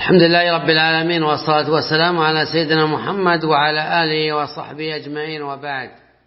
الحمد لله رب العالمين، والصلاة والسلام على سيدنا محمد وعلى آله وصحبه أجمعين، وبعد.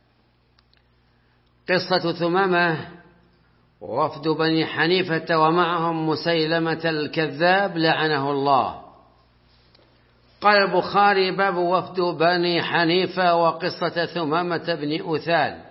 قصة ثمامة ووفد بني حنيفة ومعهم مسيلمة الكذاب لعنه الله. قال البخاري: باب وفد بني حنيفة وقصة ثمامة بن أثال.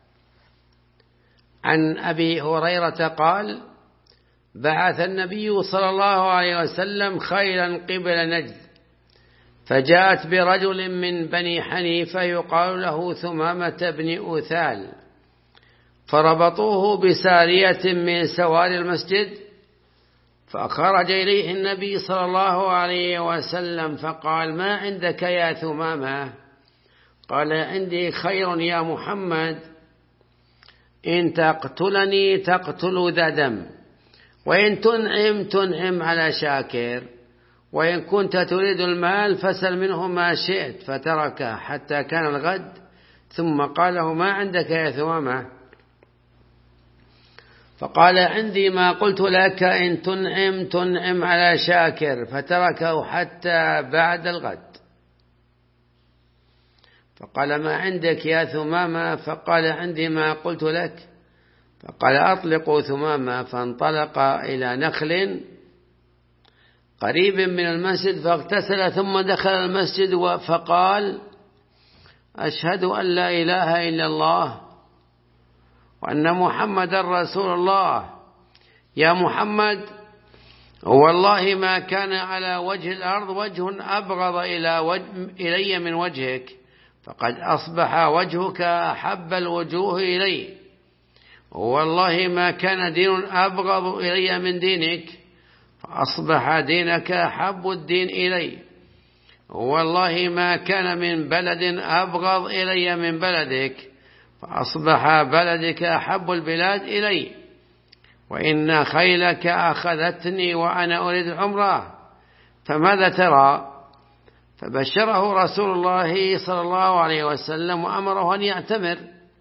عن أبي هريرة قال: بعث النبي صلى الله عليه وسلم خيلا قبل نجد، فجاءت برجل من بني حنيفة يقال له ثمامة بن أثال، فربطوه بسارية من سوار المسجد، فخرج إليه النبي صلى الله عليه وسلم فقال: ما عندك يا ثمامة؟ قال: عندي خير يا محمد، إن تقتلني تقتل ذا دم، وإن تنعم على شاكر، وإن كنت تريد المال فسل منه ما شئت. فتركه حتى كان الغد، ثم قال له: ما عندك يا ثمامة؟ فقال: عندي ما قلت لك، إن تنعم على شاكر. فتركه حتى بعد الغد. فقال: ما عندك يا ثمامة؟ فقال: عندي ما قلت لك. فقال: أطلقوا ثمامة. فانطلق إلى نخل قريب من المسجد فاغتسل، ثم دخل المسجد فقال: أشهد أن لا إله إلا الله وأن محمد رسول الله. يا محمد، والله ما كان على وجه الأرض وجه أبغض إلي من وجهك، فقد أصبح وجهك أحب الوجوه إلي. والله ما كان دين أبغض إلي من دينك، فأصبح دينك أحب الدين إلي. والله ما كان من بلد أبغض إلي من بلدك، فأصبح بلدك أحب البلاد إلي. وإن خيلك أخذتني وأنا أريد العمرة، فماذا ترى؟ فبشره رسول الله صلى الله عليه وسلم وأمره أن يعتمر.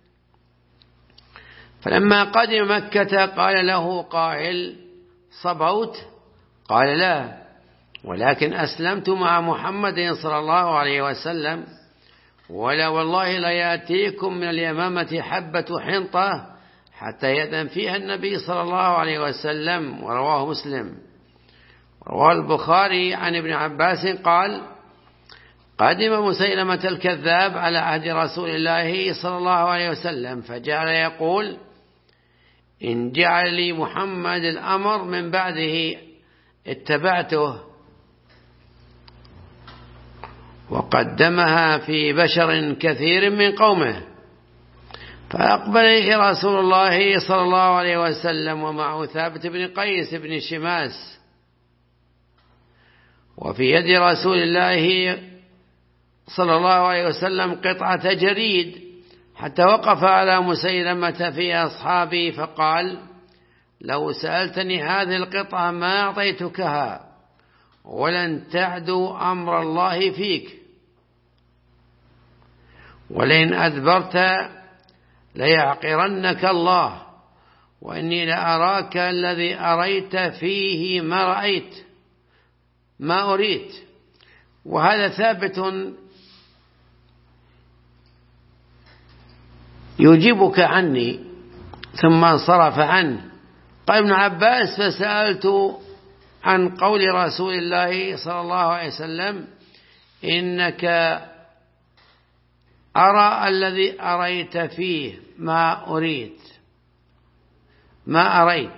فلما قدم مكة قال له قائل: صبوت؟ قال: لا، ولكن أسلمت مع محمد صلى الله عليه وسلم، ولا والله لا يأتيكم من اليمامة حبة حنطة حتى يأذن فيها النبي صلى الله عليه وسلم. ورواه مسلم. رواه البخاري عن ابن عباس قال: قدم مسيلمة الكذاب على عهد رسول الله صلى الله عليه وسلم، فجعل يقول: إن جعل لي محمد الأمر من بعده اتبعته. وقدمها في بشر كثير من قومه. فأقبل إليه رسول الله صلى الله عليه وسلم ومعه ثابت بن قيس بن شماس، وفي يد رسول الله صلى الله عليه وسلم قطعة جريد، حتى وقف على مسيلمة في أصحابه فقال: لو سألتني هذه القطعة ما أعطيتكها، ولن تعدوا أمر الله فيك، ولئن أدبرت ليعقرنك الله، وإني لأراك الذي أريت فيه ما أريد. وهذا ثابت يجيبك عني. ثم انصرف عنه. قال ابن عباس: فسألت عن قول رسول الله صلى الله عليه وسلم: إنك أرى الذي أريت فيه ما أريت.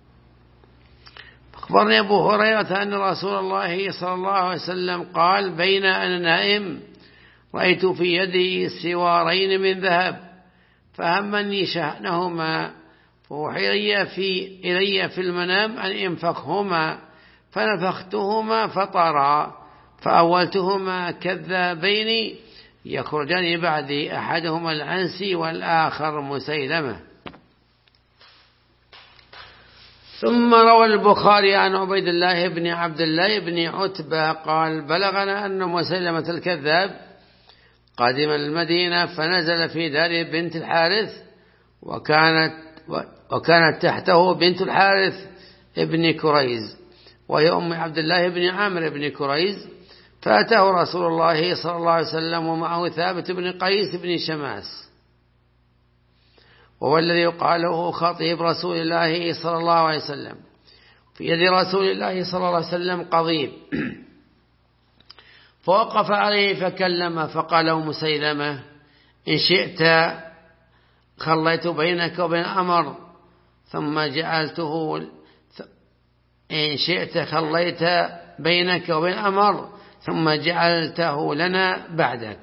أخبرني أبو هريرة أن رسول الله صلى الله عليه وسلم قال: بين أنا نائم رأيت في يدي سوارين من ذهب، فهمني شأنهما، فوحي إلي في المنام أن انفخهما، فنفختهما فطرا، فأولتهما كذابين يخرجان بعدي، أحدهما العنسي والآخر مسيلمة. ثم روى البخاري عن عبيد الله بن عبد الله بن عتبة قال: بلغنا أن مسيلمة الكذاب قادم المدينة، فنزل في دار بنت الحارث، وكانت تحته بنت الحارث ابن كريز، وهي أم عبد الله بن عامر بن كريز، فأتاه رسول الله صلى الله عليه وسلم ومعه ثابت بن قيس بن شماس، وهو الذي يقال له خطيب رسول الله صلى الله عليه وسلم. في يد رسول الله صلى الله عليه وسلم قضيب، فوقف عليه فكلم، فقال له مسيلمة: إن شئت خليت بينك وبين أمر ثم جعلته، إن شئت خليت بينك وبين أمر ثم جعلته لنا بعدك.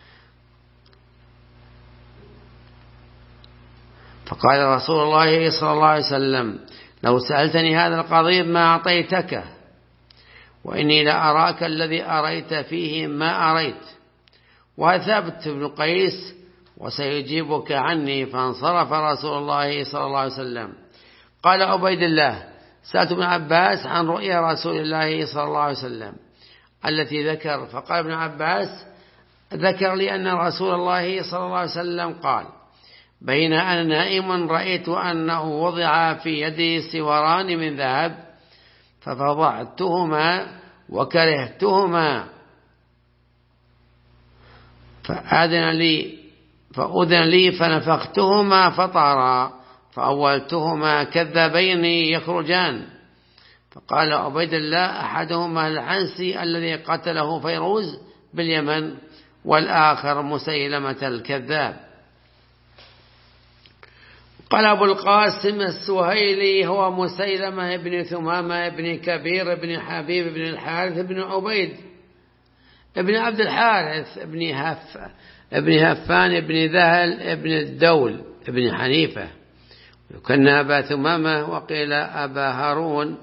فقال رسول الله صلى الله عليه وسلم: لو سألتني هذا القضيب ما أعطيتك، وإني لأراك الذي أريت فيه ما أريت. وثابت بن قيس: وسيجيبك عني. فانصرف رسول الله صلى الله عليه وسلم. قال عبيد الله: سألت ابن عباس عن رؤيا رسول الله صلى الله عليه وسلم التي ذكر، فقال ابن عباس: ذكر لي أن رسول الله صلى الله عليه وسلم قال: بين أنا نائم رأيت أنه وضع في يدي سوران من ذهب ففضعتهما وكرهتهما، فأذن لي فنفختهما فطارا، فأولتهما كذابين يخرجان. فقال عبيد الله: أحدهما العنسي الذي قتله فيروز باليمن، والآخر مسيلمة الكذاب. قال أبو القاسم السهيلي: هو مسيلمة بن ثمامة بن كبير بن حبيب بن الحارث بن عبيد ابن عبد الحارث ابن هفان ابن ذهل ابن الدول ابن حنيفة، وكان أبا ثمامة وقيل أبا هارون،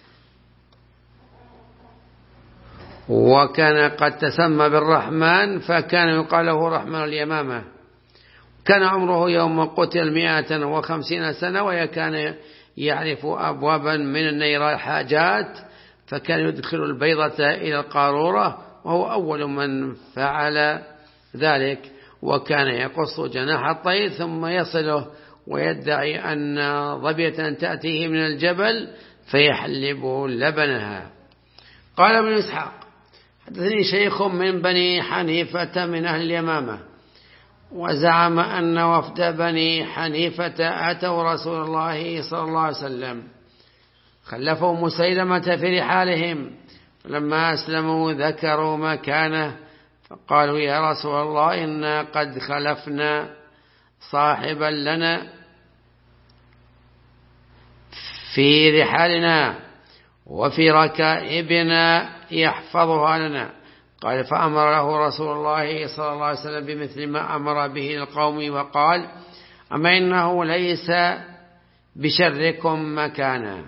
وكان قد تسمى بالرحمن فكان يقال له رحمن اليمامة. كان عمره يوم قتل 150 سنة، وكان يعرف أبوابا من النيراحاجات، فكان يدخل البيضة إلى القارورة، وهو أول من فعل ذلك. وكان يقص جناح الطير ثم يصله، ويدعي أن ظبية تأتيه من الجبل فيحلب لبنها. قال ابن إسحاق: حدثني شيخ من بني حنيفة من أهل اليمامة، وزعم أن وفد بني حنيفة أتوا رسول الله صلى الله عليه وسلم، خلفوا مسيلمة في رحالهم، فلما أسلموا ذكروا مكانه، فقالوا: يا رسول الله، إنا قد خلفنا صاحبا لنا في رحالنا وفي ركائبنا يحفظها لنا. قال: فأمر له رسول الله صلى الله عليه وسلم بمثل ما أمر به القوم، وقال: أما إنه ليس بشركم مكانا،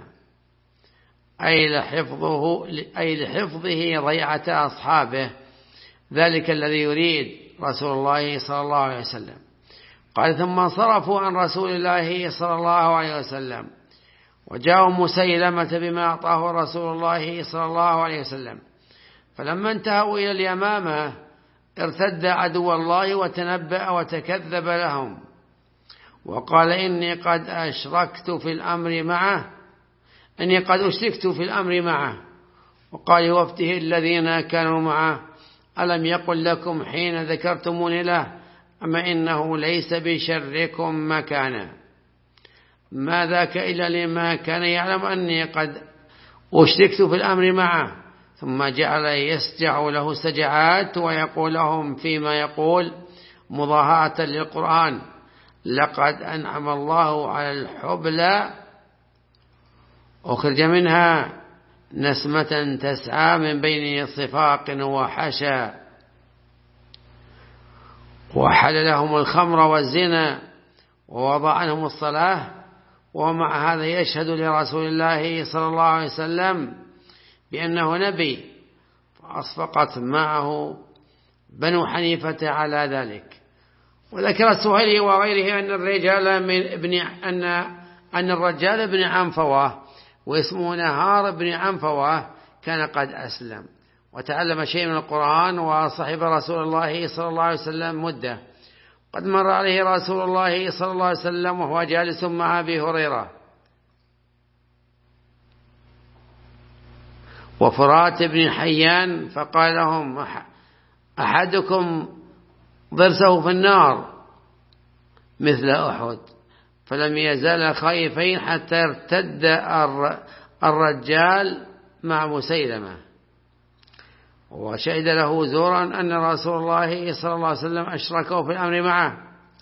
أي لحفظه ضيعة أصحابه، ذلك الذي يريد رسول الله صلى الله عليه وسلم. قال: ثم انصرفوا عن رسول الله صلى الله عليه وسلم، وجاءوا مسيلمة بما أعطاه رسول الله صلى الله عليه وسلم. فلما انتهوا إلى اليمامة ارتد عدو الله وتنبأ وتكذب لهم، وقال: إني قد أشركت في الأمر معه. وقال لوفده الذين كانوا معه: ألم يقل لكم حين ذكرتموني له: أما إنه ليس بشركم مكانا؟ ما ذاك إلا لما كان يعلم أني قد أشركت في الأمر معه. ثم جعل يسجع له سجعات ويقول لهم فيما يقول مضاهاة للقرآن: لقد أنعم الله على الحبلى أخرج منها نسمة تسعى من بين صفاق وحشى، وحل لهم الخمر والزنا ووضع عنهم الصلاة. ومع هذا يشهد لرسول الله صلى الله عليه وسلم بأنه نبي، فأصفقت معه بنو حنيفة على ذلك. وذكر السهيلي وغيره أن الرجال بن عنفوة واسمه نهار بن عنفوة كان قد أسلم وتعلم شيء من القرآن، وصحب رسول الله صلى الله عليه وسلم مدة. قد مر عليه رسول الله صلى الله عليه وسلم وهو جالس مع أبي هريرة، وفرات بن حيان فقال لهم أحدكم ضرسه في النار مثل أحد، فلم يزال خائفين حتى ارتد الرجال مع مسيلمة، وشهد له زورا أن رسول الله صلى الله عليه وسلم أشركه في الأمر معه،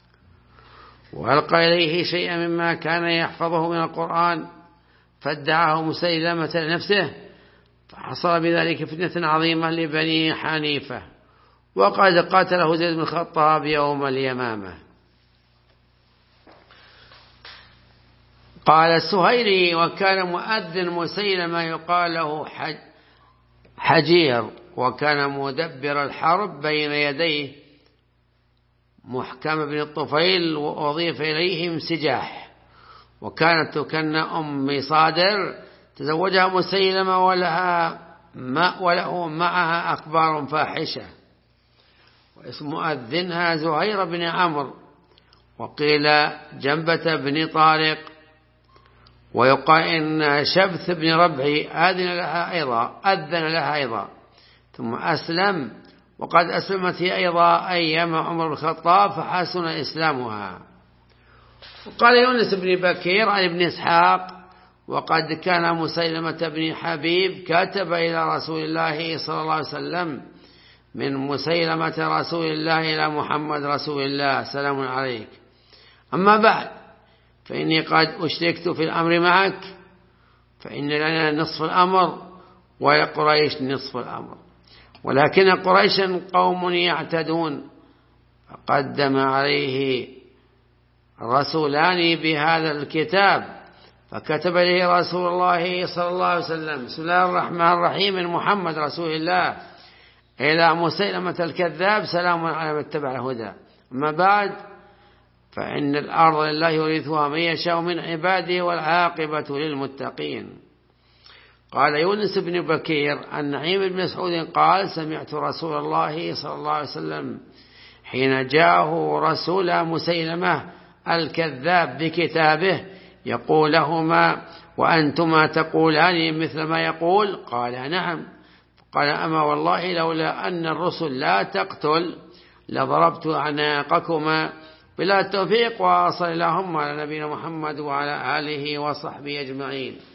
وألقى إليه شيئا مما كان يحفظه من القرآن، فادعاه مسيلمة لنفسه، فحصل بذلك فتنة عظيمة لبني حنيفة، وقد قاتله زيد بن الخطاب يوم اليمامة. قال السهيري: وكان مؤذن مسيلمة يقال له حجير، وكان مدبر الحرب بين يديه محكم بن الطفيل، وأضيف إليهم سجاح. وكانت تكن أم صادر تزوجها مسيلمة وله معها أخبار فاحشة، واسم مؤذنها زهير بن عمرو، وقيل جنبة بن طارق، ويقال إن شبث بن ربعي أذن لها أيضا ثم أسلم، وقد أسلمت هي أيضا أيام عمر بن الخطاب فحسن إسلامها. وقال يونس بن بكير عن ابن إسحاق: وقد كان مسيلمة بن حبيب كاتب إلى رسول الله صلى الله عليه وسلم من مسيلمة رسول الله إلى محمد رسول الله سلام عليك، أما بعد فإني قد أشركت في الأمر معك، فإن لنا نصف الأمر ولقريش نصف الأمر، ولكن قريشا قوم يعتدون، فقدم عليه رسولان بهذا الكتاب، فكتب له رسول الله صلى الله عليه وسلم: بسم الله الرحمن الرحيم من محمد رسول الله إلى مسيلمة الكذاب سلام على من اتبع الهدى، أما بعد فإن الأرض لله يورثها من يشاء من عباده والعاقبة للمتقين. قال يونس بن بكير عن نعيم بن مسعود قال: سمعت رسول الله صلى الله عليه وسلم حين جاءه رسول مسيلمة الكذاب بكتابه يقول لهما: وأنتما تقولان مثل ما يقول؟ قال: نعم. قال: أما والله لولا أن الرسل لا تقتل لضربت أعناقكما. بلا التوفيق، وصلى اللهم على نبينا محمد وعلى آله وصحبه أجمعين.